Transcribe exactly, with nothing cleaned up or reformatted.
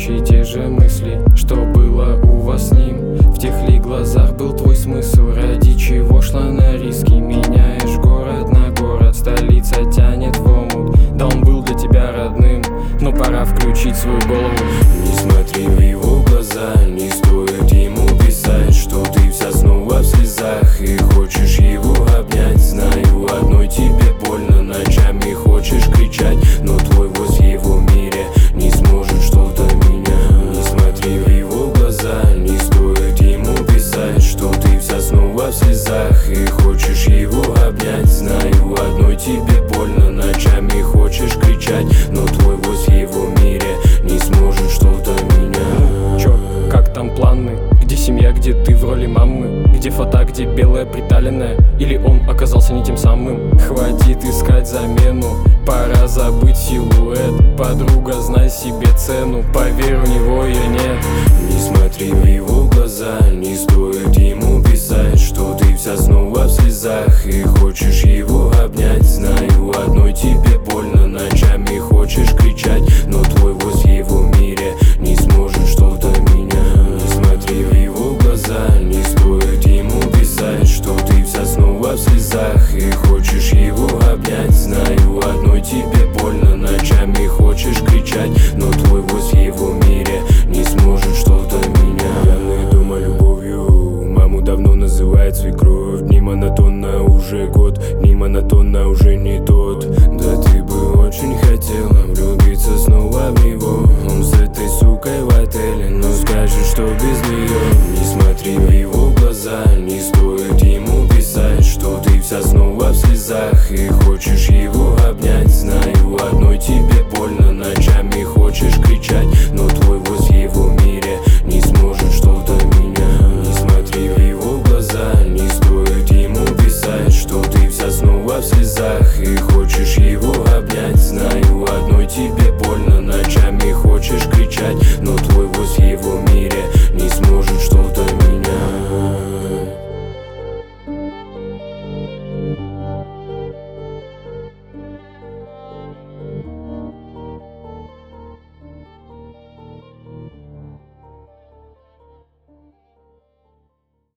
ночи те же мысли, что было у вас с ним. В тех ли глазах был твой смысл, ради чего шла на риски? Меняешь город на город, столица тянет в омут. Да он был для тебя родным, но пора включить свою голову. Не смотри в его глаза, не стоит ему писать, что ты вся снова в слезах и хочешь его обнять. Знаю, одной тебе больно, ночами хочешь кричать, но твой воз в его мире не сможет что-то менять. Не смотри в его глаза, не стоит ему писать, что ты вся снова в слезах и хочешь его обнять. Знаю, одной тебе больно, ночами хочешь кричать, но твой воз в его мире не сможет что-то менять. Чё, как там планы? Где семья, где ты в роли мамы? Где фото, где белая приталенная? Или он оказался не тем самым? Хватит искать замену, пора забыть силуэт. Подруга, знай себе цену, поверь, у него ее нет. Не смотри в его глаза, не стоит ему писать, что ты вся снова в слезах и хочешь его обнять. Знаю, одной тебе больно, ночами хочешь кричать, но твой воз в его мире не сможет что-то менять. Не смотри в его глаза, не стоит ему писать, что ты вся снова в слезах и хочешь его обнять. Знаю, одной тебе больно, ночами хочешь кричать, но твой воз в его мире не сможет что-то менять. Пьяный дома любовью, маму давно называет свекровь. Не монотонно уже год, не монотонно уже не тот. Да ты бы очень хотела влюбиться снова в него. Он с этой сукой в отеле, но скажет, что без нее. Не смотри в его глаза, не стоит ему писать, что ты вся снова в слезах и хочешь его обнять. Знаю, одной тебе